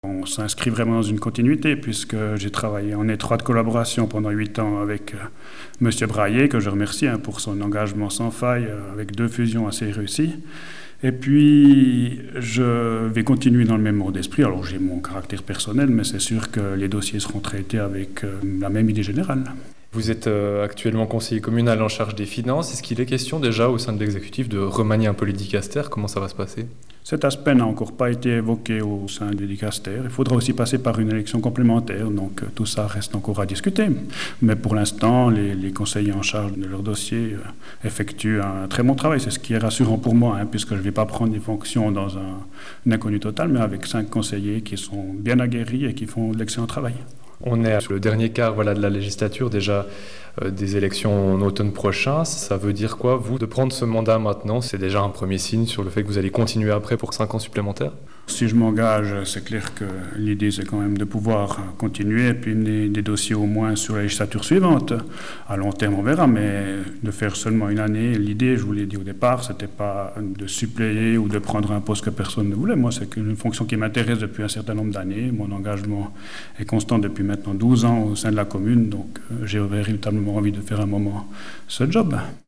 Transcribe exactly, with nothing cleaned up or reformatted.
On s'inscrit vraiment dans une continuité puisque j'ai travaillé en étroite collaboration pendant huit ans avec euh, M. Braillet, que je remercie hein, pour son engagement sans faille euh, avec deux fusions assez réussies. Et puis, je vais continuer dans le même ordre d'esprit. Alors, j'ai mon caractère personnel, mais c'est sûr que les dossiers seront traités avec euh, la même idée générale. Vous êtes euh, actuellement conseiller communal en charge des finances. Est-ce qu'il est question déjà au sein de l'exécutif de remanier un peu les dicastères? Comment ça va se passer? Cet aspect n'a encore pas été évoqué au sein du dicastère. Il faudra aussi passer par une élection complémentaire, donc euh, tout ça reste encore à discuter. Mais pour l'instant, les, les conseillers en charge de leur dossier euh, effectuent un très bon travail. C'est ce qui est rassurant pour moi, hein, puisque je ne vais pas prendre des fonctions dans un, un inconnu total, mais avec cinq conseillers qui sont bien aguerris et qui font de l'excellent travail. On est sur le dernier quart voilà, de la législature, déjà euh, des élections en automne prochain. Ça veut dire quoi, vous, de prendre ce mandat maintenant? C'est déjà un premier signe sur le fait que vous allez continuer après pour cinq ans supplémentaires? Si je m'engage, c'est clair que l'idée, c'est quand même de pouvoir continuer et puis mener des dossiers au moins sur la législature suivante. À long terme, on verra, mais de faire seulement une année, l'idée, je vous l'ai dit au départ, c'était pas de suppléer ou de prendre un poste que personne ne voulait. Moi, c'est une fonction qui m'intéresse depuis un certain nombre d'années. Mon engagement est constant depuis maintenant douze ans au sein de la commune, donc j'ai véritablement envie de faire un moment ce job.